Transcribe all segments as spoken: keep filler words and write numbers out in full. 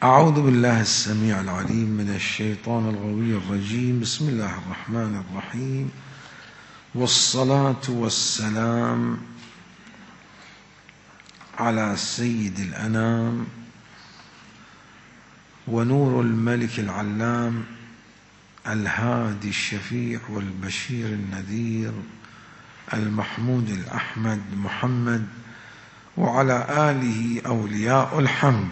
أعوذ بالله السميع العليم من الشيطان الغوي الرجيم. بسم الله الرحمن الرحيم، والصلاة والسلام على سيد الأنام ونور الملك العلام الهادي الشفيع والبشير النذير المحمود الأحمد محمد، وعلى آله أولياء الحمد.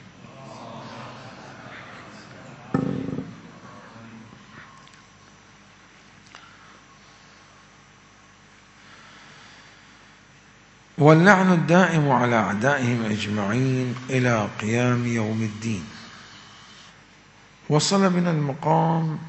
واللعن الدائم على أعدائهم أجمعين إلى قيام يوم الدين. وصل بنا المقام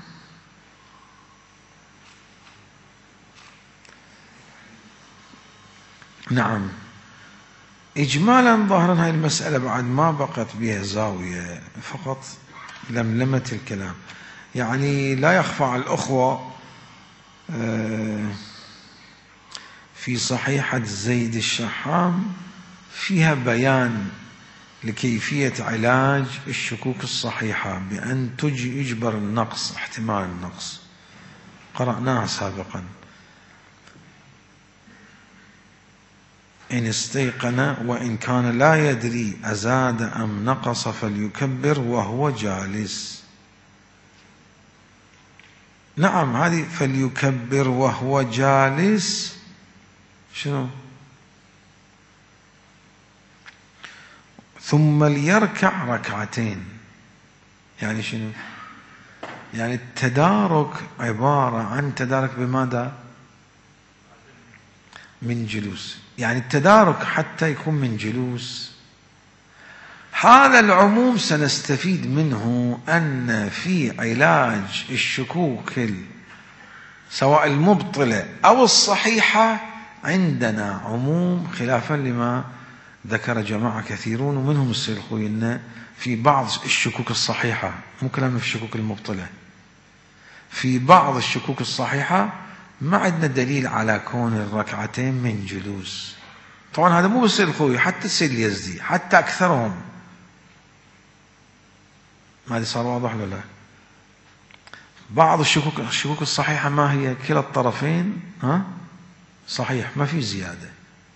نعم إجمالا ظاهرا هاي المسألة بعد ما بقت بها زاوية، فقط لملمة الكلام. يعني لا يخفى على الأخوة في صحيحة زيد الشحام فيها بيان لكيفية علاج الشكوك الصحيحة بأن يجبر النقص، احتمال النقص، قرأناها سابقا. إن استيقن وإن كان لا يدري أزاد أم نقص فليكبر وهو جالس. نعم هذه فليكبر وهو جالس شنو؟ ثم ليركع ركعتين. يعني شنو؟ يعني التدارك عبارة عن تدارك بماذا؟ من جلوس. يعني التدارك حتى يكون من جلوس. هذا العموم سنستفيد منه أن في علاج الشكوك سواء المبطلة أو الصحيحة عندنا عموم، خلافا لما ذكر جماعة كثيرون ومنهم السيد الخوي أن في بعض الشكوك الصحيحة، مو كلام في الشكوك المبطلة، في بعض الشكوك الصحيحة ما عندنا دليل على كون الركعتين من جلوس. طبعا هذا مو بس السيد الخوي، حتى السيد اليزدي، حتى أكثرهم. ما هذا صار واضح ولا لا؟ بعض الشكوك الشكوك الصحيحة ما هي؟ كلا الطرفين ها صحيح، ما في زيادة.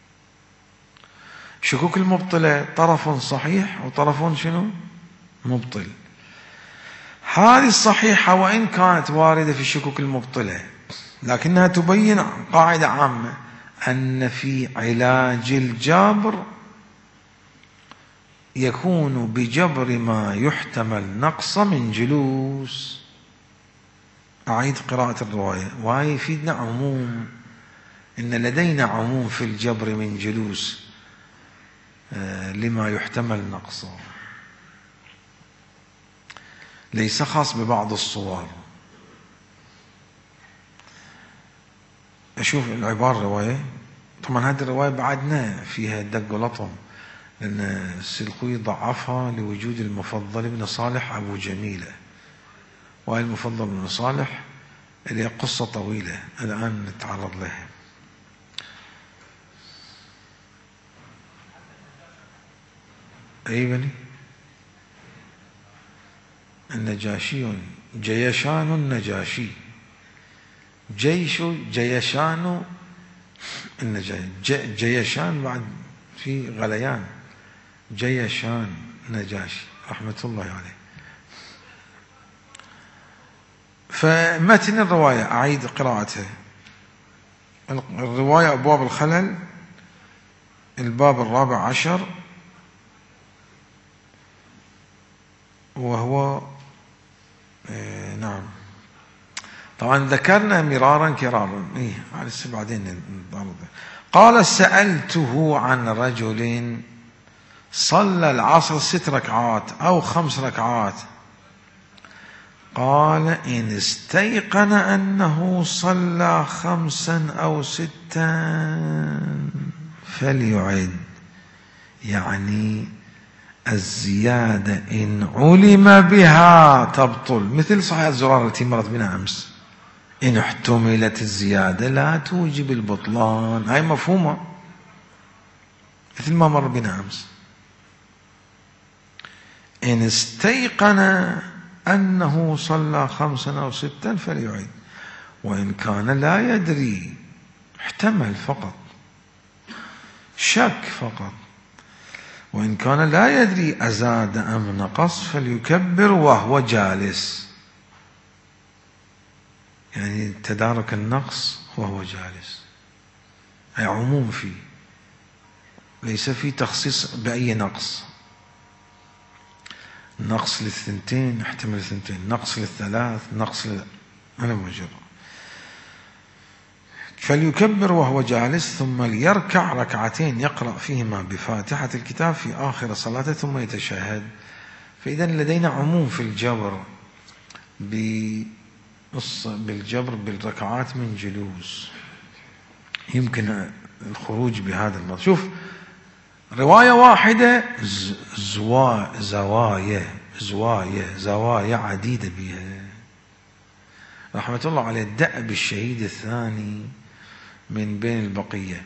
شكوك المبطلة طرف صحيح وطرف شنو؟ مبطل. هذه الصحيحة وإن كانت واردة في الشكوك المبطلة، لكنها تبين قاعدة عامة أن في علاج الجبر يكون بجبر ما يحتمل نقص من جلوس. أعيد قراءة الرواية، وهي يفيدنا عموم، إن لدينا عموم في الجبر من جلوس لما يحتمل نقصه، ليس خاص ببعض الصور. أشوف العبارة الرواية، طبعا هذه الرواية بعدنا فيها دق ولطم، لأن السيد الخوي ضعفها لوجود المفضل بن صالح أبو جميلة، وهي المفضل بن صالح اللي قصة طويلة الآن نتعرض لها. أي بني النجاشي جيشان النجاشي، جيش جيشان النجاشي، جيشان بعد في غليان، جيشان نجاشي رحمة الله عليه. فمتن الرواية أعيد قراءتها. الرواية أبواب الخلل، الباب الرابع عشر، وهو إيه نعم طبعا ذكرنا مرارا كرارا. إيه لسه بعدين. قال سألته عن رجل صلى العصر ست ركعات أو خمس ركعات، قال إن استيقن أنه صلى خمسا أو ستا فليعد. يعني الزيادة إن علم بها تبطل، مثل صحيح الزرار التي مرت بنا أمس، إن احتملت الزيادة لا توجب البطلان. هاي مفهومة مثل ما مر بنا أمس. إن استيقن أنه صلى خمسا أو ستا فليعيد، وإن كان لا يدري احتمل فقط شك فقط، وإن كان لا يدري أزاد أم نقص فليكبر وهو جالس، يعني تدارك النقص وهو جالس، أي عموم فيه، ليس فيه تخصيص بأي نقص. نقص للثنتين احتمل الثنتين، نقص للثلاث، نقص لل... أنا مجرد. فليكبر وهو جالس ثم ليركع ركعتين يقرأ فيهما بفاتحة الكتاب في آخر صلاته ثم يتشهد. فإذا لدينا عموم في الجبر بالجبر بالركعات من جلوس، يمكن الخروج بهذا الموضوع. شوف، رواية واحدة زوا زوايا زوايا زوايا عديدة بها، رحمة الله عليه دأب الشهيد الثاني من بين البقية،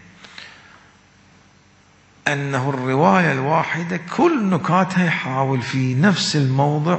أنه الرواية الواحدة كل نكاتها يحاول في نفس الموضع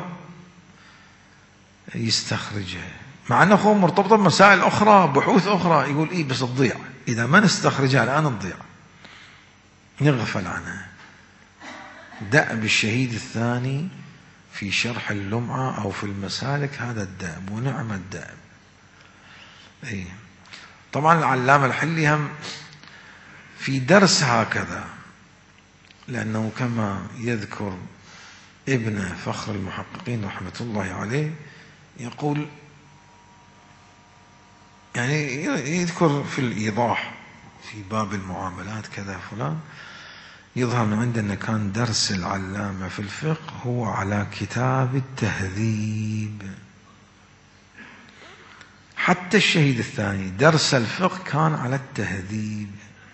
يستخرجها، مع أنه مرتبطة بمسائل أخرى بحوث أخرى، يقول إيه بس تضيع إذا ما نستخرجها الآن تضيع، نغفل عنها. دأب الشهيد الثاني في شرح اللمعة أو في المسالك هذا الدأب، ونعم الدأب. إيه. طبعا العلامة الحلي هم في درس هكذا، لأنه كما يذكر ابن فخر المحققين رحمة الله عليه يقول، يعني يذكر في الإيضاح في باب المعاملات كذا فلان، يظهر من عندنا كان درس العلامة في الفقه هو على كتاب التهذيب. حتى الشهيد الثاني درس الفقه كان على التهذيب.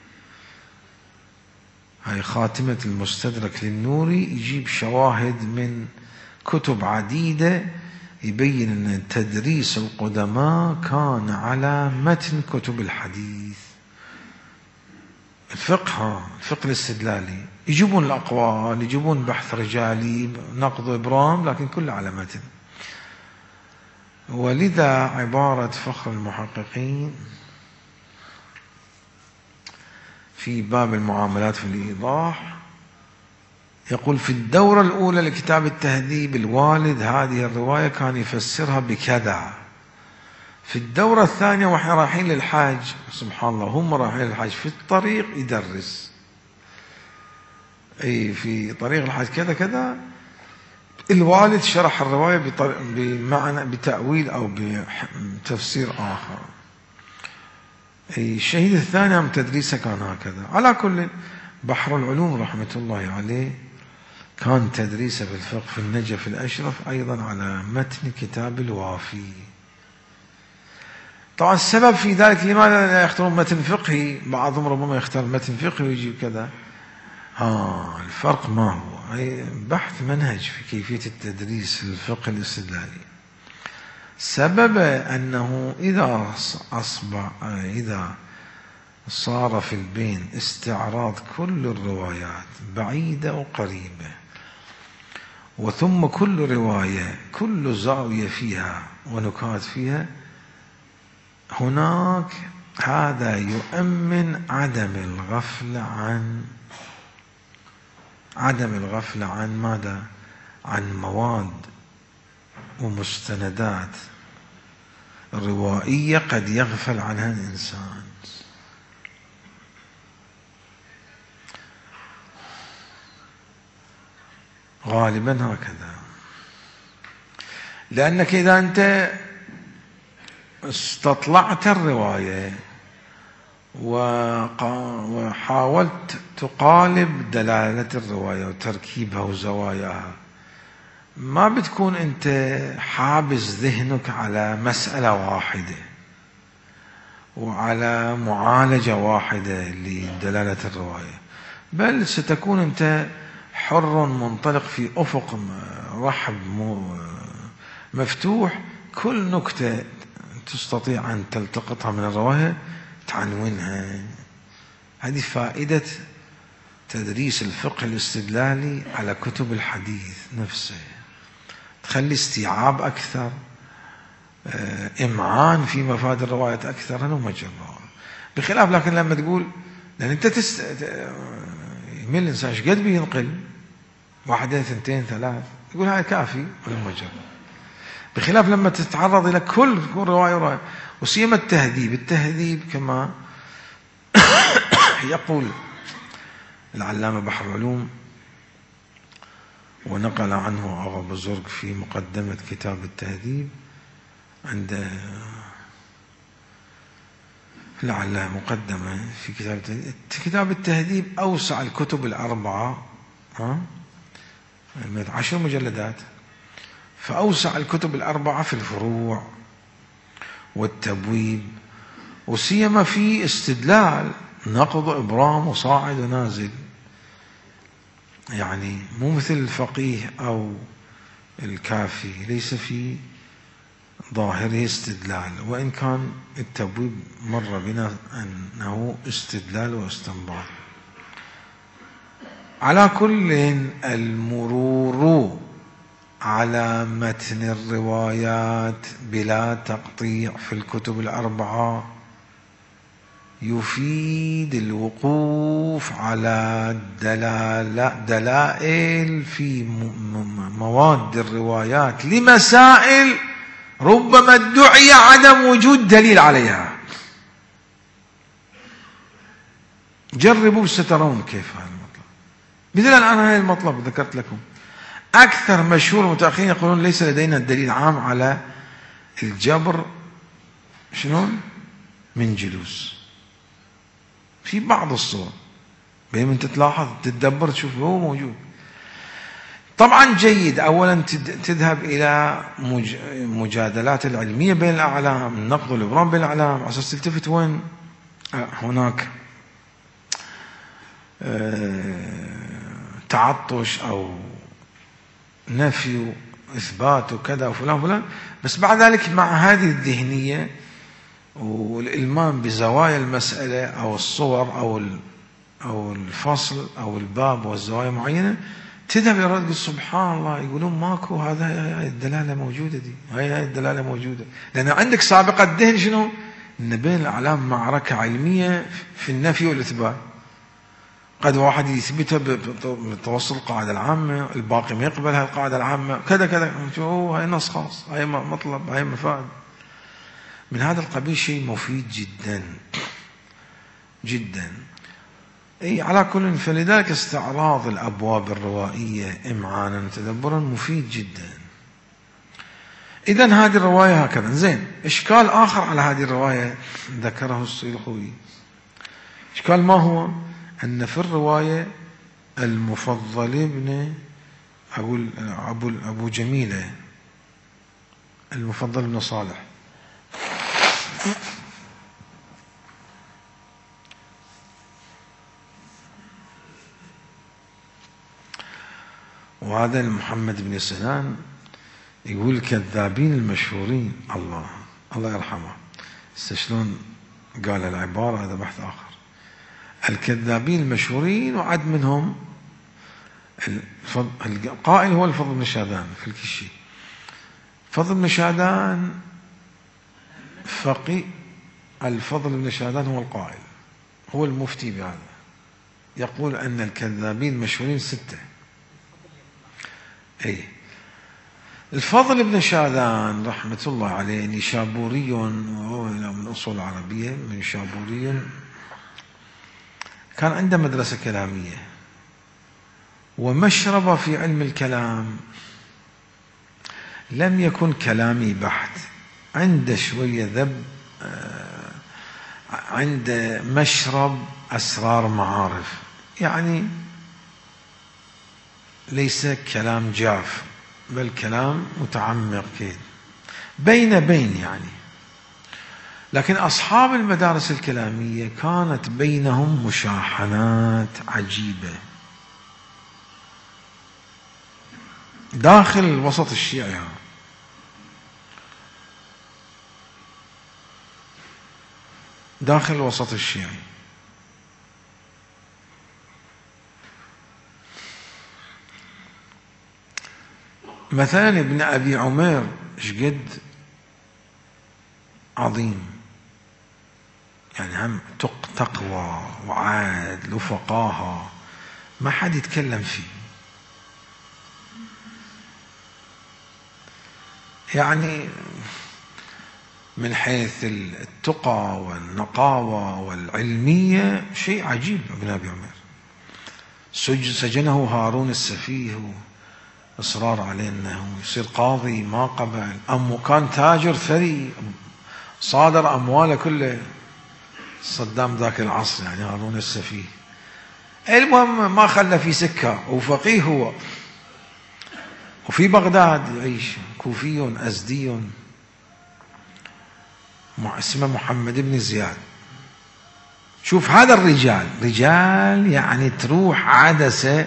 هاي خاتمة المستدرك للنوري يجيب شواهد من كتب عديدة يبين أن تدريس القدماء كان على متن كتب الحديث. الفقه ها الفقه الاستدلالي يجيبون الأقوال، يجيبون بحث رجالي، نقض إبرام، لكن كله على متن. ولذا عبارة فخر المحققين في باب المعاملات في الإيضاح يقول: في الدورة الأولى لكتاب التهذيب الوالد هذه الرواية كان يفسرها بكذا. في الدورة الثانية واحنا رايحين للحاج، سبحان الله، هم رايحين للحاج في الطريق يدرس، أي في طريق الحاج كذا كذا، الوالد شرح الرواية بمعنى بتأويل أو بتفسير آخر. أي الشهيد الثاني هم تدريسه كان هكذا. على كل، بحر العلوم رحمة الله عليه كان تدريسه في الفقه في النجف الأشرف أيضا على متن كتاب الوافي. طبعا السبب في ذلك لماذا لا يختارون متن فقهي؟ بعضهم ربما يختار متن فقهي ويجيب كذا. آه الفرق ما هو؟ أي بحث منهج في كيفية التدريس الفقه الاستدلالي. سبب أنه إذا أصبح إذا صار في البين استعراض كل الروايات بعيدة وقريبة، وثم كل رواية كل زاوية فيها ونكات فيها، هناك هذا يؤمن عدم الغفلة عن عدم الغفلة عن ماذا؟ عن مواد ومستندات روائية قد يغفل عنها الإنسان. غالبا هكذا، لأنك إذا أنت استطلعت الرواية وحاولت تقالب دلالة الرواية وتركيبها وزواياها، ما بتكون أنت حابس ذهنك على مسألة واحدة وعلى معالجة واحدة لدلالة الرواية، بل ستكون أنت حر منطلق في أفق رحب مفتوح، كل نكتة تستطيع أن تلتقطها من الرواية تعنونها. هذه فائدة تدريس الفقه الاستدلالي على كتب الحديث نفسه، تخلي استيعاب أكثر، إمعان في مفاد الروايات أكثر. أنا ما جربه بخلاف. لكن لما تقول، لأن أنت تست يمل الإنسان إيش قد بينقل واحدين ثنتين ثلاث، يقول هاي كافي ولا ما جرب. بخلاف لما تتعرض إلى كل رواية ورواية، وسيما التهذيب. التهذيب كما يقول العلامة بحر العلوم ونقل عنه أغا بزرق في مقدمة كتاب التهذيب، عند لعل مقدمة في كتاب التهذيب. كتاب التهذيب أوسع الكتب الأربعة، ها عشر مجلدات، فأوسع الكتب الأربعة في الفروع والتبويب، وسيما في استدلال، نقض إبرام وصاعد ونازل. يعني مو مثل الفقيه أو الكافي، ليس في ظاهره استدلال، وإن كان التبويب مر بنا أنه استدلال واستنباط. على كل، المرور على متن الروايات بلا تقطيع في الكتب الأربعة يفيد الوقوف على دلائل في مواد الروايات لمسائل ربما ادعي عدم وجود دليل عليها. جربوا سترون كيف هذا المطلب. مثلا أنا هذا المطلب ذكرت لكم، أكثر مشهور المتأخرين يقولون ليس لدينا دليل عام على الجبر شنون من جلوس في بعض الصور، بينما أنت تلاحظ تتدبر تشوف هو موجود. طبعا جيد أولا تذهب إلى مجادلات العلمية بين الأعلام، النقد والإبرام بين الأعلام، على أساس تلتفت وين هناك تعطش أو نفي وإثبات وكذا وفلان فلان. بس بعد ذلك مع هذه الذهنية والإلمام بزوايا المسألة أو الصور أو أو الفصل أو الباب والزوايا معينة، تذهب إلى تقول سبحان الله، يقولون ماكو هذا، هاي الدلالة موجودة، دي هاي هاي الدلالة موجودة، لأن عندك سابقة ذهن شنو؟ إن بين الأعلام معركة علمية في النفي والإثبات. قد واحد يثبتها بتوصل القاعدة العامة، الباقي ما يقبل هاي القاعدة العامة، كذا كذا، هاي نص خاص، هاي مطلب، هاي مفاد من هذا القبيل. شيء مفيد جدا جدا. أي على كل، فلذلك استعراض الأبواب الروائية إمعانا وتدبرا مفيد جدا. إذن هذه الرواية هكذا. زين، إشكال آخر على هذه الرواية ذكره الصيلخوي. إشكال ما هو؟ أن في الرواية المفضل ابن أقول أبو أبو جميلة، المفضل ابن صالح، وهذا محمد بن سنان يقول الكذابين المشهورين، الله الله يرحمه، شلون قال العبارة، هذا بحث آخر. الكذابين المشهورين وعد منهم القائل هو الفضل بن شادان في الكشي. فضل بن شادان فقيه، الفضل بن شادان هو القائل، هو المفتي بهذا، يقول أن الكذابين المشهورين ستة. أي الفضل بن شاذان رحمة الله عليه نيشابوري، وهو من أصول عربية، من نيشابوري، كان عنده مدرسة كلامية ومشربة في علم الكلام. لم يكن كلامي بحت، عنده شوية ذب، عنده مشرب أسرار معارف، يعني ليس كلام جاف بل كلام متعمق كده بين بين يعني. لكن أصحاب المدارس الكلامية كانت بينهم مشاحنات عجيبة داخل الوسط الشيعي، داخل الوسط الشيعي. مثلا ابن أبي عمير شقد عظيم، يعني هم تقوى وعدل وفقاهة ما حد يتكلم فيه، يعني من حيث التقى والنقاوة والعلمية شيء عجيب. ابن أبي عمير سجنه هارون السفيه إصرار عليه أنه يصير قاضي، ما قبل. أم كان تاجر ثري صادر أمواله كله صدام ذاك العصر، يعني هارون السفيه. المهم ما خلى في سكة، وفقيه هو، وفي بغداد يعيش، كوفي أزدي اسمه محمد بن زياد. شوف هذا الرجال، رجال يعني تروح عدسة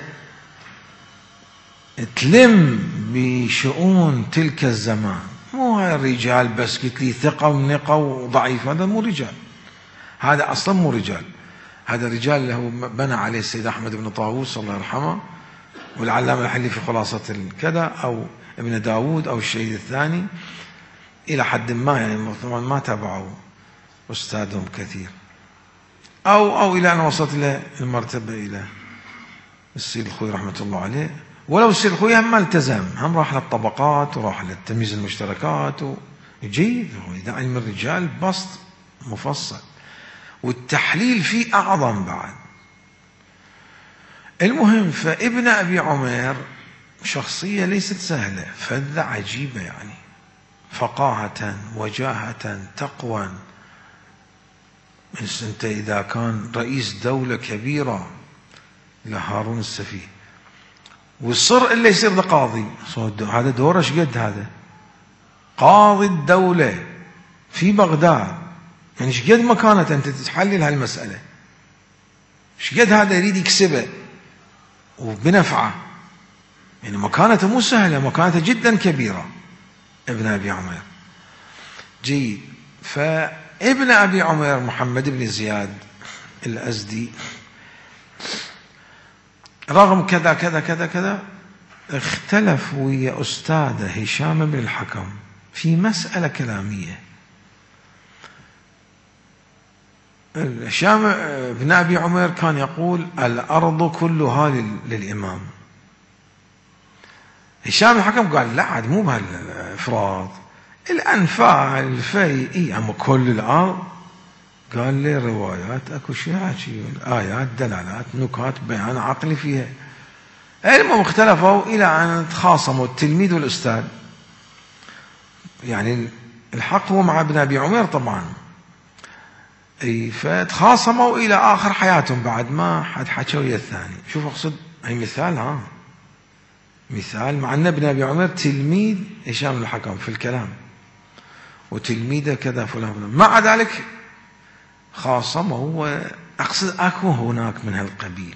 تلم بشؤون تلك الزمان، مو هاي الرجال بس قلت لي ثقة ونقة وضعيف، هذا مو رجال، هذا أصلا مو رجال. هذا الرجال اللي هو بنى عليه السيد أحمد بن طاووس الله يرحمه، والعلامة الحلي في خلاصة الكذا، أو ابن داود أو الشهيد الثاني، إلى حد ما، يعني طبعا ما تابعوا أستاذهم كثير، أو أو إلى أن وصلت إلى المرتبة إلى السيد الخوي رحمة الله عليه. ولو السيد الخوي هم ما التزم، هم راح للطبقات وراح للتمييز المشتركات، جيد، إذا علم الرجال بسط مفصل، والتحليل فيه أعظم بعد. المهم، فابن أبي عمير شخصية ليست سهلة، فذة عجيبة، يعني فقاهة وجاهة تقوى. أنت إذا كان رئيس دولة كبيرة لهارون السفيه ويصر إلا يصير ذا قاضي، هذا دوره شقد، هذا قاضي الدولة في بغداد، يعني شقد مكانته أنت تتحلل هالمسألة، شقد هذا يريد يكسبه وبنفعه، يعني مكانته مو سهلة، مكانته جدا كبيرة ابن أبي عمير. جيد. فابن أبي عمير محمد بن زياد الأزدي رغم كذا كذا كذا كذا اختلف ويا أستاذه هشام بن الحكم في مسألة كلامية. هشام بن أبي عمير كان يقول الأرض كلها للإمام، هشام الحكم قال لا، عاد مو بهالإفراط، الأنفال الفي إيه أما كل الأرض. قال لي روايات اكو شيء حكي، آيات دلالات نكات بيان عقلي فيها. المهم اختلفوا إلى أن تخاصموا التلميذ والأستاذ، يعني الحق هو مع ابن أبي عمير طبعا، اي فتخاصموا إلى آخر حياتهم بعد ما حد حكى ويا الثاني. شوف أقصد أي مثال، ها مثال، مع أن ابن أبي عمير تلميذ هشام الحكم في الكلام وتلميذه كذا فلان فلان، مع ذلك خاصمه. هو أقصد أكو هناك من هالقبيل.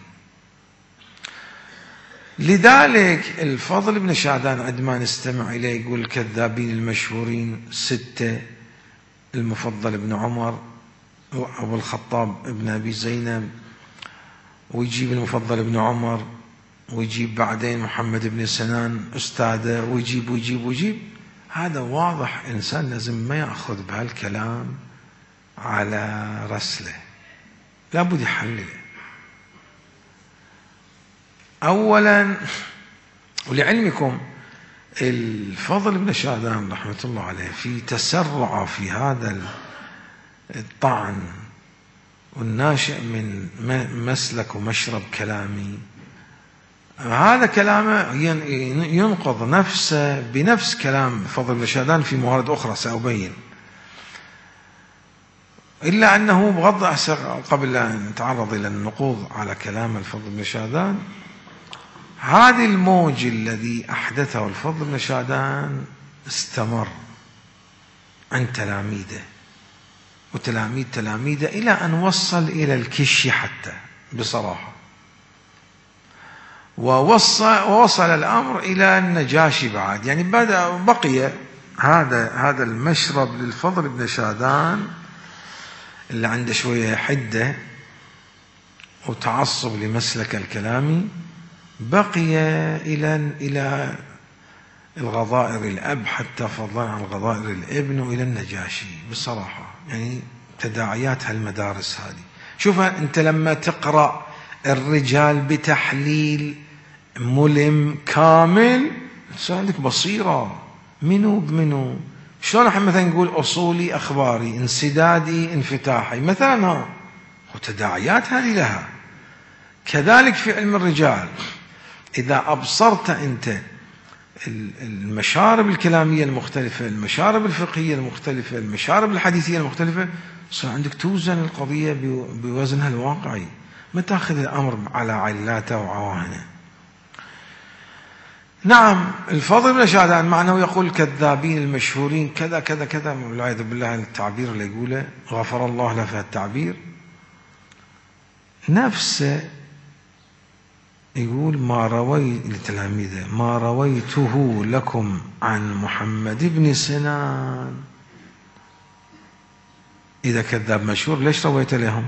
لذلك الفضل بن شعدان عندما نستمع إليه يقول الكذابين المشهورين ستة، المفضل بن عمر وأبو الخطاب ابن أبي زينب، ويجيب المفضل بن عمر، ويجيب بعدين محمد بن سنان أستاذه، ويجيب ويجيب ويجيب. هذا واضح إنسان لازم ما يأخذ بهالكلام على رسله، لابد يحلله. أولا، ولعلمكم الفضل بن شعدان رحمة الله عليه في تسرع في هذا الطعن والناشئ من مسلك ومشرب كلامي، هذا كلامه ينقض نفسه بنفس كلام فضل بن شعدان في موارد أخرى سأبين. إلا أنه بغض قبل أن نتعرض إلى النقوض على كلام الفضل بن شعدان، هذا الموج الذي أحدثه الفضل بن شعدان استمر عن تلاميذه وتلاميذ تلاميذه إلى أن وصل إلى الكشي حتى بصراحة، ووصل, ووصل الأمر إلى النجاشي بعد. يعني بدأ بقي هذا هذا المشرب للفضل بن شعدان اللي عنده شوية حدة وتعصب لمسلك الكلامي، بقي إلى إلى الغضائر الأب حتى فضلا عن الغضائر الابن وإلى النجاشي. بصراحة يعني تداعيات هالمدارس هذه. شوف أنت لما تقرأ الرجال بتحليل ملم كامل تصير عندك بصيرة منو بمنو. شلون احنا مثلا نقول أصولي أخباري انسدادي انفتاحي مثلا، ها وتداعيات هذه لها. كذلك في علم الرجال إذا أبصرت أنت المشارب الكلامية المختلفة، المشارب الفقهية المختلفة، المشارب الحديثية المختلفة، صار عندك توزن القضية بوزنها الواقعي، ما تأخذ الأمر على علاته وعواهنه. نعم الفضل بن شادان معناه يقول الكذابين المشهورين كذا كذا كذا، والعياذ بالله التعبير اللي يقوله غفر الله له في التعبير نفسه. يقول ما روي لتلاميذه ما رويته لكم عن محمد بن سنان. إذا كذاب مشهور ليش رويت لهم؟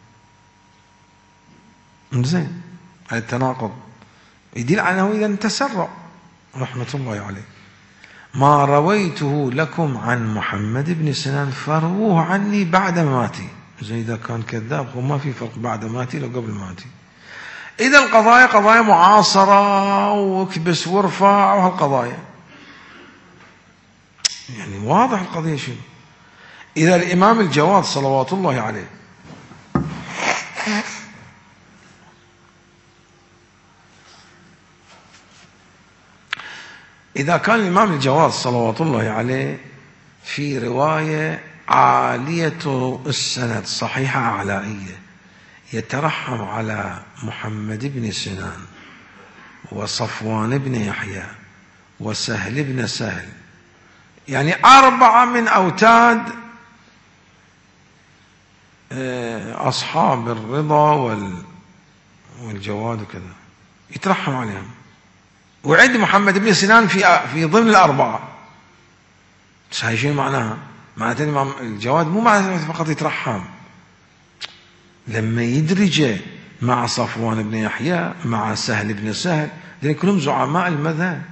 زين التناقض يدل على أنه إذا تسرع رحمة الله عليه. ما رويته لكم عن محمد بن سنان فروه عني بعد مماتي. زين إذا كان كذاب وما في فرق بعد ماتي لو قبل ماتي. إذا القضايا قضايا معاصرة واكبس وارفع وهالقضايا يعني واضح القضية شنو. إذا الإمام الجواد صلوات الله عليه إذا كان الإمام الجواد صلوات الله عليه في رواية عالية السند صحيحة أعلائية يترحم على محمد بن سنان وصفوان بن يحيى وسهل بن سهل، يعني أربعة من أوتاد أصحاب الرضا والجواد وكذا، يترحم عليهم. وعند محمد بن سنان في في ضمن الأربعة. هاي شنو معناها؟ معناته الإمام الجواد مو معناته فقط يترحم، لما يدرج مع صفوان بن يحيى مع سهل بن سهل لأن كلهم زعماء المذهب.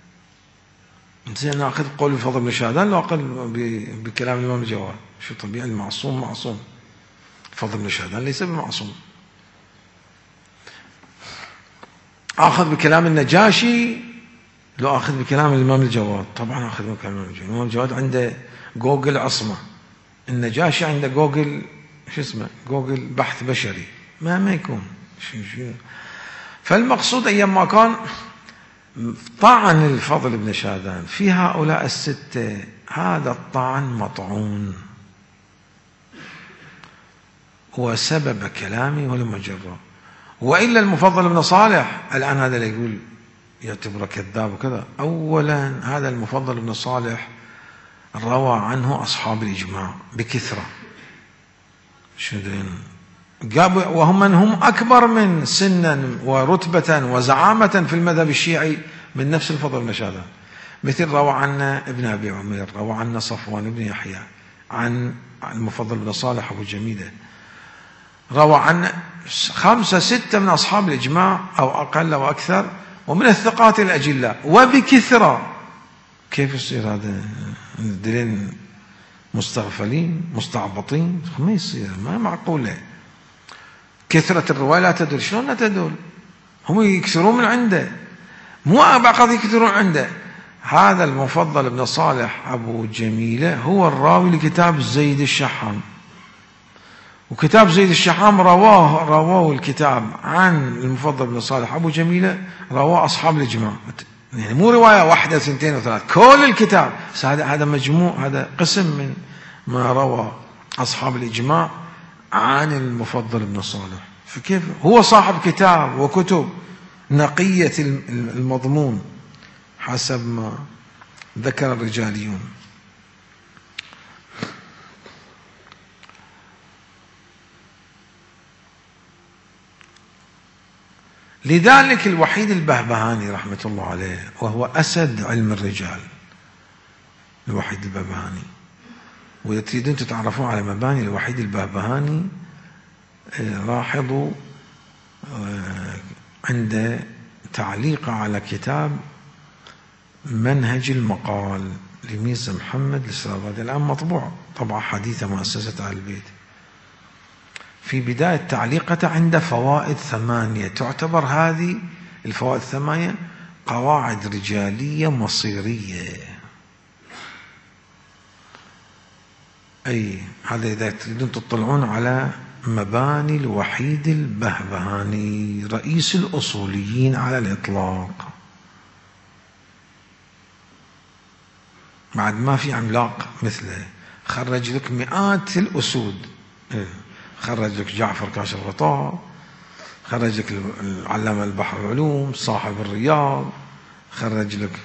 زين ناخذ قول الفضل بن شادان لو أقل بكلام الإمام الجواد. شو طبيعي المعصوم معصوم، الفضل بن شادان ليس بمعصوم. آخذ بكلام النجاشي لو أخذ بكلام الإمام الجواد. طبعا أخذ بكلام الإمام الجواد. الإمام الجواد عنده جوجل عصمة، النجاشي عنده جوجل شو اسمه جوجل بحث بشري، ما ما يكون شو شو. فالمقصود أيام ما كان طعن الفضل بن شادان في هؤلاء الستة، هذا الطعن مطعون وسبب كلامي ولم أجره. وإلا المفضل بن صالح الآن هذا اللي يقول يعتبره كذاب وكذا، أولا هذا المفضل بن صالح روى عنه أصحاب الإجماع بكثرة، وهم من هم أكبر من سنا ورتبة وزعامة في المذهب الشيعي من نفس الفضل بن شادان. مثل روى عنا ابن أبي عمير، روى عنا صفوان بن يحيى، عن المفضل بن صالح أبو جميلة، روى عنا خمسة ستة من أصحاب الإجماع أو أقل أو أكثر، ومن الثقات الأجلاء وبكثرة. كيف يصير هذا؟ الدليل مستغفلين مستعبطين، ما يصير، ما معقولة. كثرة الرواية لا تدل. شلون لا تدل؟ هم يكثرون من عنده، مو بعض يكثرون عنده. هذا المفضل بن صالح أبو جميلة هو الراوي لكتاب زيد الشحام، وكتاب زيد الشحام رواه رواه الكتاب عن المفضل بن صالح أبو جميلة رواه أصحاب الإجماع، يعني مو رواية واحدة سنتين وثلاث، كل الكتاب. هذا هذا مجموع، هذا قسم من ما روى أصحاب الإجماع عن المفضل بن صالح. فكيف هو صاحب كتاب وكتب نقية المضمون حسب ما ذكر الرجاليون. لذلك الوحيد البهبهاني رحمة الله عليه، وهو أسد علم الرجال، الوحيد البهبهاني، وإذا تريدون تتعرفون على مباني الوحيد البهبهاني لاحظوا عند تعليق على كتاب منهج المقال لميرزا محمد السرابادي، الآن مطبوع طبعة حديثة مؤسسة آل البيت. في بداية تعليقته عنده فوائد ثمانية، تعتبر هذه الفوائد الثمانية قواعد رجالية مصيرية. أي هذا إذا تريدون تطلعون على مباني الوحيد البهبهاني رئيس الأصوليين على الإطلاق، بعد ما في عملاق مثله، خرج لك مئات الأسود، خرج لك جعفر كاشف الغطاء، خرج لك العلامة البحر العلوم صاحب الرياض، خرج لك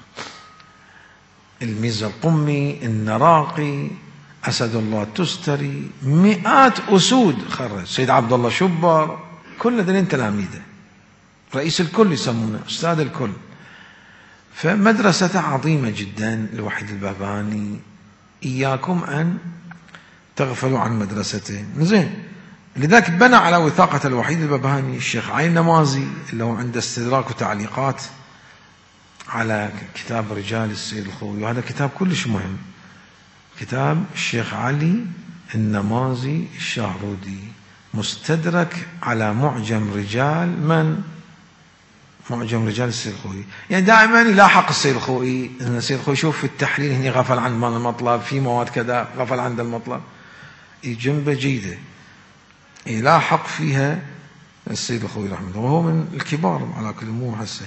الميرزا القمي، النراقي، أسد الله التستري، مئات أسود خرج، سيد عبد الله شبر، كل ذلك تلاميذه، رئيس الكل يسمونه، أستاذ الكل. فمدرسة عظيمة جدا الوحيد البهبهاني، إياكم أن تغفلوا عن مدرسته. زين، لذلك بنى على وثاقة الوحيد البهبهاني الشيخ علي النمازي اللي هو عنده استدراك وتعليقات على كتاب رجال السيد الخوئي، وهذا كتاب كلش مهم، كتاب الشيخ علي النمازي الشهرودي، مستدرك على معجم رجال من؟ معجم رجال السيد الخوئي. يعني دائما يلاحق السيد الخوئي، ان السيد الخوئي شوف في التحليل هنا غفل عن المطلب، في مواد كذا غفل عند المطلب، جنبه جيده يلاحق فيها السيد الخوئي رحمه الله، وهو من الكبار على كل مو مع السيد.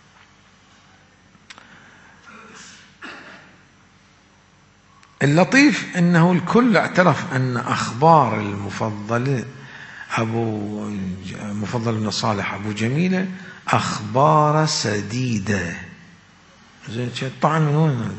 اللطيف انه الكل اعترف ان اخبار المفضل ابو مفضل بن صالح ابو جميله اخبار سديده. زين، طعن من وين هذا؟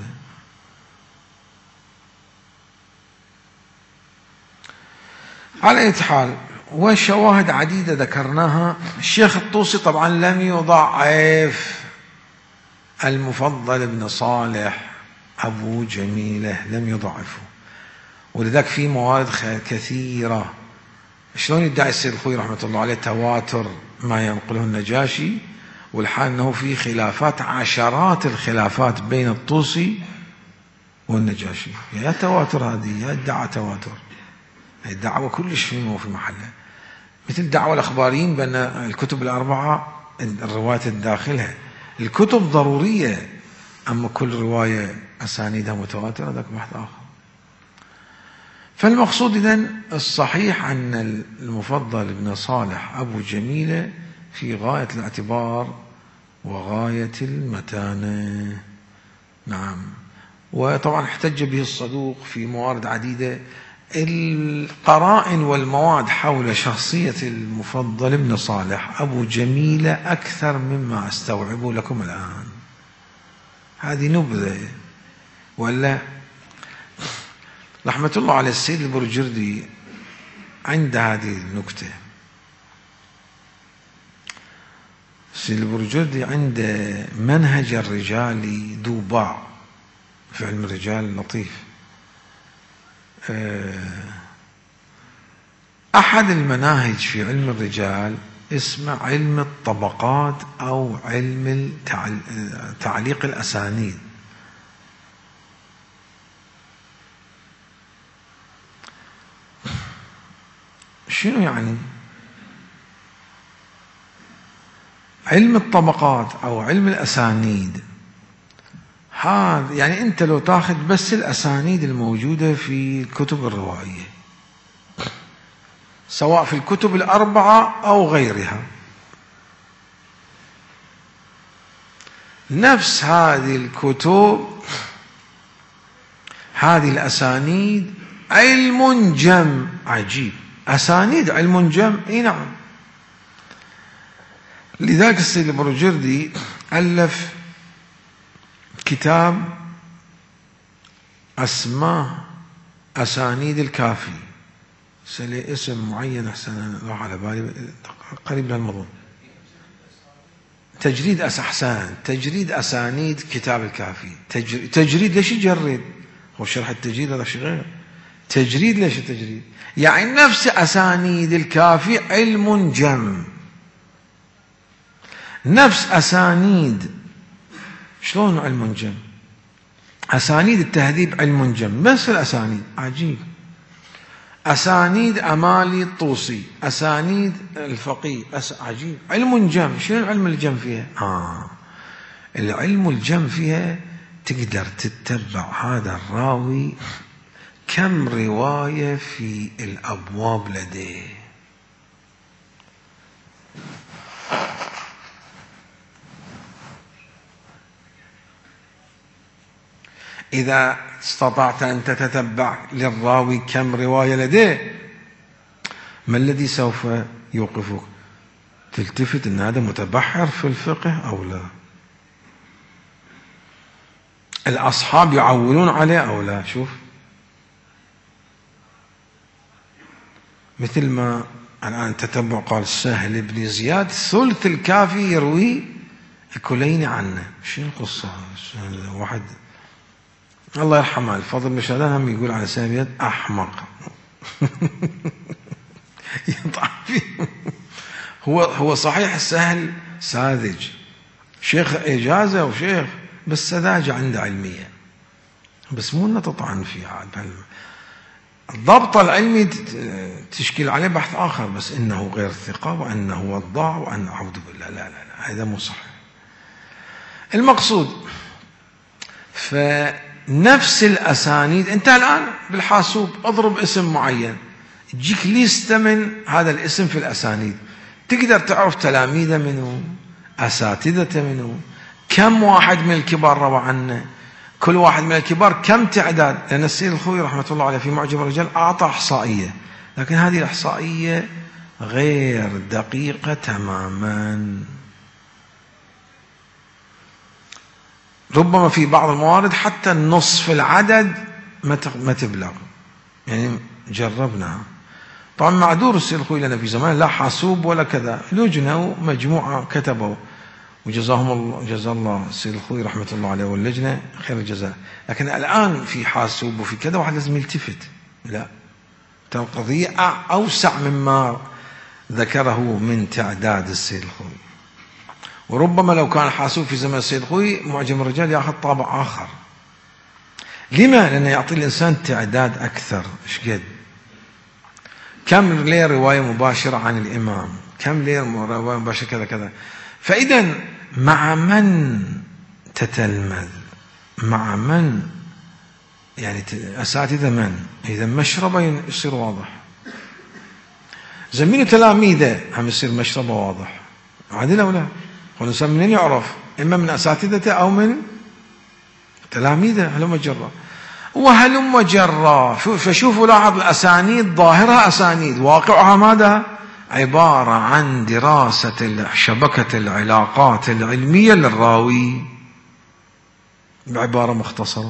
على اي حال، وشواهد عديده ذكرناها. الشيخ الطوسي طبعا لم يضعف المفضل بن صالح أبو جميلة، لم يضعفه، ولذلك في موارد كثيرة. شلون يدعي السيد الخوئي رحمة الله عليه تواتر ما ينقله النجاشي، والحال أنه في خلافات، عشرات الخلافات بين الطوسي والنجاشي، يا تواتر هذه، يا ادعى تواتر، الدعوة كلش في مو في محله، مثل دعوة الأخباريين بأن الكتب الأربعة الروايات الداخلها الكتب ضرورية، أما كل رواية أسانيدها متواترة ذاك بحث آخر. فالمقصود إذن الصحيح أن المفضل بن صالح أبو جميلة في غاية الاعتبار وغاية المتانة. نعم، وطبعا احتج به الصدوق في موارد عديدة. القرائن والمواد حول شخصية المفضل بن صالح أبو جميلة أكثر مما أستوعب لكم الآن، هذه نبذة. ولا رحمة الله على السيد البرجردي عند هذه النكتة. السيد البرجردي عند منهج الرجال دوباع في علم الرجال لطيف. أحد المناهج في علم الرجال اسمه علم الطبقات أو علم تعليق الأسانيد. شنو يعني؟ علم الطبقات أو علم الأسانيد هذا يعني أنت لو تاخذ بس الأسانيد الموجودة في الكتب الروائية، سواء في الكتب الأربعة أو غيرها، نفس هذه الكتب، هذه الأسانيد علم جم عجيب، أسانيد علم جم. اي نعم. لذلك السيد البرجردي ألف كتاب اسماه أسانيد الكافي، سلي اسم معين أحسن راح على بالي قريب للمضون، تجريد أس أحسان تجريد أسانيد كتاب الكافي. تجريد, تجريد ليش يجرد؟ هو شرح التجريد هذا شيء غير. تجريد ليش التجريد؟ يعني نفس أسانيد الكافي علم جم، نفس أسانيد شلون علم منجم؟ أسانيد التهذيب علم منجم، بس الأسانيد عجيب. أسانيد أمالي الطوسي، أسانيد الفقيه، أس... عجيب. علم منجم، شنو العلم الجم فيها؟ آه العلم الجم فيها تقدر تتبع هذا الراوي كم رواية في الأبواب لديه. إذا استطعت أن تتتبع للراوي كم رواية لديه، ما الذي سوف يوقفك؟ تلتفت أن هذا متبحر في الفقه أو لا؟ الأصحاب يعولون عليه أو لا؟ شوف، مثل ما الآن تتبع قال سهل بن زياد ثلث الكافي يروي الكليني عنه. شنو القصة؟ واحد الله يرحمه الفضل بن شهدان هم يقول على سهل بن زياد أحمق يطعن فيه. هو هو صحيح السهل ساذج، شيخ إجازة وشيخ، بس سذاجة عنده علمية، بس مو إنه تطعن فيه عاد. الضبط العلمي تشكيل عليه بحث آخر، بس إنه غير ثقة وأنه وضاع وأن أعوذ بالله، لا لا لا هذا مو صحيح. المقصود فنفس الأسانيد، أنت الآن بالحاسوب اضرب اسم معين تجيك ليستة من هذا الاسم في الأسانيد، تقدر تعرف تلاميذه منه، أساتذته منه، كم واحد من الكبار روى عنه، كل واحد من الكبار كم تعداد. لأن السيد الخوي رحمة الله عليه في معجم الرجال أعطى إحصائية، لكن هذه الإحصائية غير دقيقة تماما. ربما في بعض الموارد حتى نصف العدد ما تبلغ، يعني جربنا. طبعا معذور السيد الخوي لنا في زمان لا حاسوب ولا كذا، لجنة ومجموعة كتبوا وجزاهم الله، جزا الله السيد الخوي رحمة الله عليه واللجنة خير الجزاء. لكن الآن في حاسوب وفي كذا واحد لازم يلتفت، لا ترى القضية أوسع مما ذكره من تعداد السيد الخوي. وربما لو كان حاسوب في زمن السيد الخوي معجم الرجال يأخذ طابع آخر. لما؟ لأنه يعطي الإنسان تعداد أكثر. إيش قد كم ليه رواية مباشرة عن الإمام، كم ليه رواية مباشرة كذا كذا. فإذا مع من تتلمذ، مع من يعني أساتذة من، إذا مشربه يصير واضح، زميل تلاميذه هم يصير مشربه واضح. عادل أو لا؟ والإنسان منين يعرف؟ إما من أساتذته أو من تلاميذه. هلم جرا وهلم جرا. فشوفوا لاحظ الأسانيد ظاهرها أسانيد، واقعها ماذا؟ عبارة عن دراسة شبكة العلاقات العلمية للراوي بعبارة مختصرة.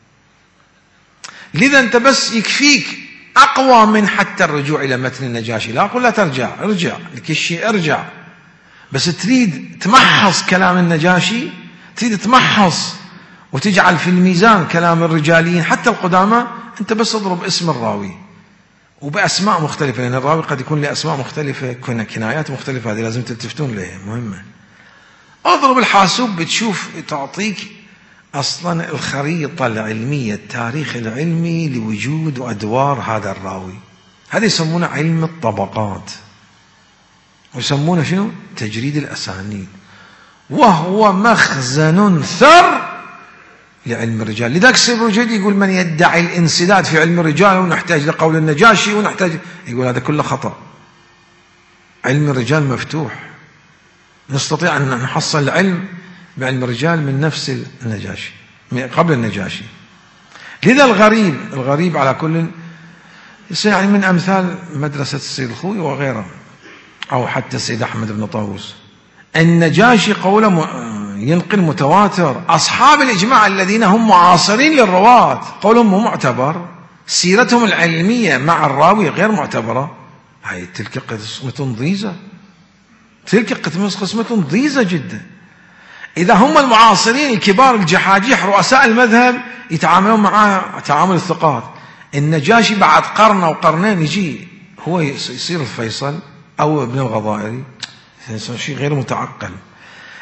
لذا أنت بس يكفيك أقوى من حتى الرجوع إلى متن النجاشي. لا أقول لا ترجع، ارجع لك الشيء ارجع، بس تريد تمحص كلام النجاشي، تريد تمحص وتجعل في الميزان كلام الرجاليين حتى القدامى، أنت بس اضرب اسم الراوي وبأسماء مختلفة، لأن الراوي قد يكون له أسماء مختلفة، كنايات مختلفة، هذه لازم تلتفتون لها، مهمة. اضرب الحاسوب بتشوف تعطيك أصلا الخريطة العلمية، التاريخ العلمي لوجود وأدوار هذا الراوي. هذا يسمونه علم الطبقات، ويسمونه شنو؟ تجريد الأسانيد، وهو مخزن ثر لعلم الرجال. لذلك السيد الرجيدي يقول من يدعي الانسداد في علم الرجال ونحتاج لقول النجاشي ونحتاج، يقول هذا كله خطأ. علم الرجال مفتوح، نستطيع أن نحصل العلم بعلم الرجال من نفس النجاشي قبل النجاشي. لذا الغريب الغريب على كل يعني من أمثال مدرسة السيد الخوي وغيره، أو حتى السيد أحمد بن طاووس، النجاشي قوله ينقل متواتر، أصحاب الإجماع الذين هم معاصرين للرواة قولهم مو معتبر، سيرتهم العلمية مع الراوي غير معتبرة. هاي تلك قسمة ضيزة، تلك قسمة ضيزة جدا. إذا هم المعاصرين الكبار الجحاجيح رؤساء المذهب يتعاملون معاه تعامل الثقات، النجاشي بعد قرن أو قرنين يجي هو يصير الفيصل أو ابن الغضائري، شيء غير متعقل.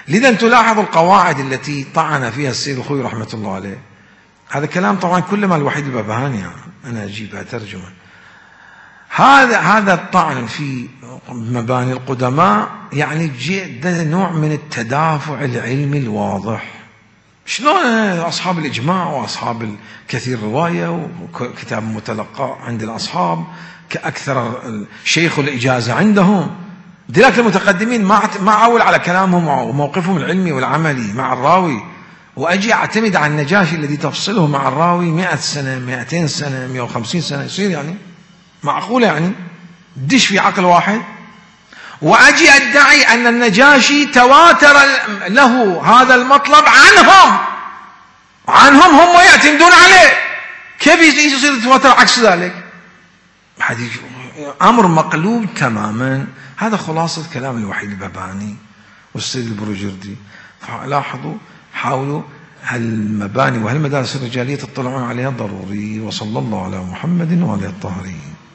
لذا تلاحظ القواعد التي طعن فيها السيد الخوي رحمة الله عليه. هذا كلام طبعا كل ما الوحيد البابهاني يعني أنا أجيبها ترجمة. هذا هذا الطعن في مباني القدماء يعني ده نوع من التدافع العلمي الواضح. شلون أصحاب الإجماع وأصحاب كثير رواية وكتاب متلقى عند الأصحاب كأكثر شيخ الإجازة عندهم، ذلك المتقدمين ما ما أعول على كلامهم وموقفهم العلمي والعملي مع الراوي، وأجي أعتمد على النجاشي الذي تفصله مع الراوي مئة سنة مئتين سنة مئة وخمسين سنة، يصير يعني معقولة يعني دش في عقل واحد؟ وأجي أدعي أن النجاشي تواتر له هذا المطلب عنهم عنهم هم يعتمدون عليه، كيف يصير يتواتر عكس ذلك؟ هذه أمر مقلوب تماما. هذا خلاصة كلام الوحيد الباباني والسيد البروجردي. فلاحظوا حاولوا هالمباني وهالمدارس الرجالية تطلعون عليها ضروري. وصلى الله على محمد وعلى الطاهرين.